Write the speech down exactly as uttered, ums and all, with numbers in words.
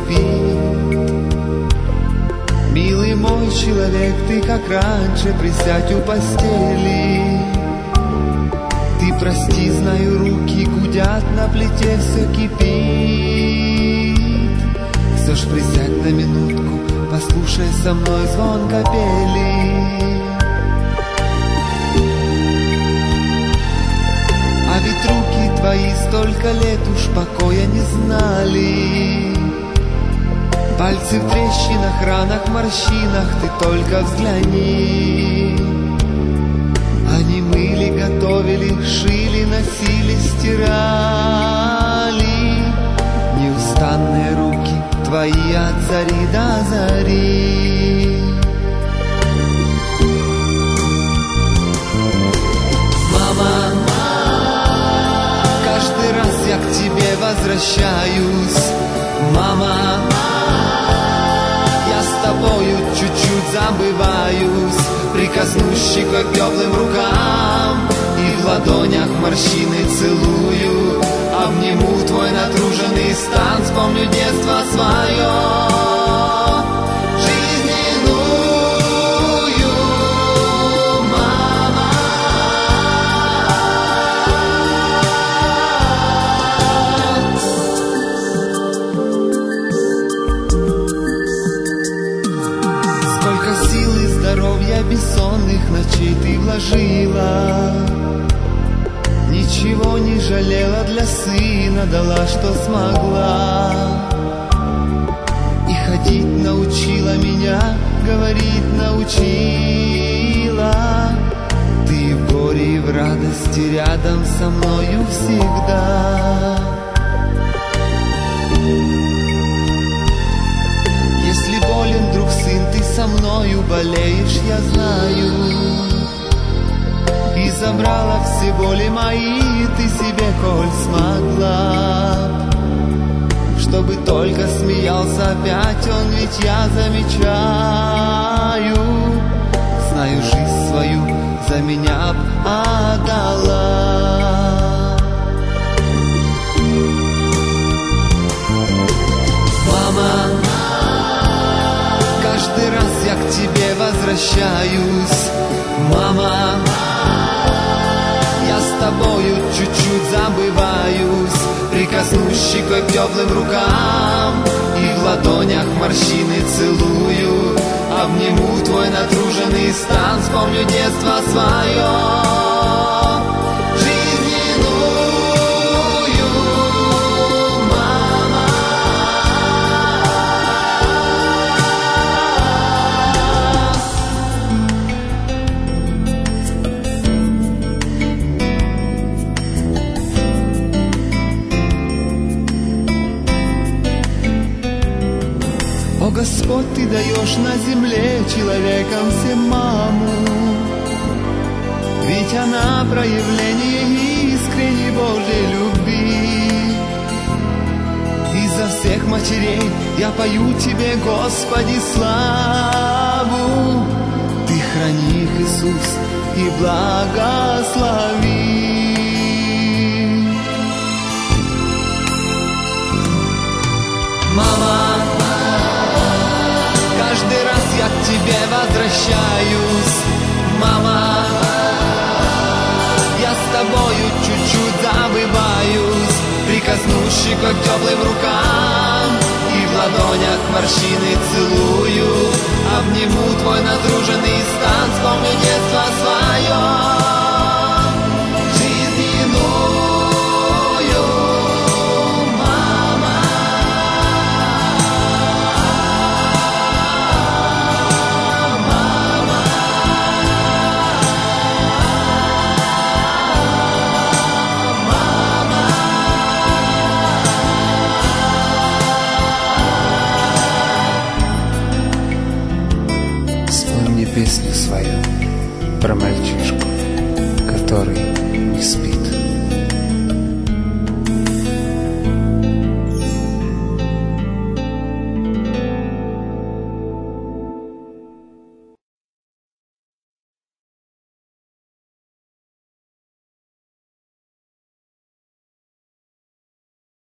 спит. Милый мой человек, ты как раньше, присядь у постели. Ты прости, знаю, руки гудят, на плите все кипит. Все ж присядь на минутку, послушай со мной звон капели. А ведь руки твои столько лет уж покоя не знали. Пальцы в трещинах, ранах, морщинах, ты только взгляни. Они мыли, готовили, шили, носили, стирали. Неустанные руки твои от зари до зари. Мама, каждый раз я к тебе возвращаюсь. Мама, я с тобою чуть-чуть забываюсь. Прикоснусь щекой к теплым рукам и в ладонях морщины целую. Обниму твой натруженный стан, вспомню детство свое, жизненную, мама. Сколько сил и здоровья бессонных ночей ты вложила. Ничего не жалела для сына, дала, что смогла. И ходить научила меня, говорить научила. Ты в горе и в радости рядом со мною всегда. Если болен вдруг сын, ты со мною болеешь, я знаю. И забрала все боли мои ты себе, коль смогла. Чтобы только смеялся опять он, ведь я замечаю. Знаю, жизнь свою за меня б отдала. Мама, каждый раз я к тебе возвращаюсь. Мама, я с тобою чуть-чуть забываюсь. Прикоснусь щекой к теплым рукам и в ладонях морщины целую. Обниму твой натруженный стан, вспомню детство свое, жизненную, мама. О, Господь, ты даешь на земле человекам всем маму, ведь она проявление искренней Божьей любви. И за всех матерей я пою тебе, Господи, славу. Ты храни их, Иисус, и благослови. Мама, каждый раз я к тебе возвращаюсь. Мама, я с тобою чуть-чуть забываюсь. Прикоснусь щекой к теплым рукам и в ладонях морщины целую. Обниму твой натруженный стан, вспомню детство свое, жизненную, мама. Песню свою про мою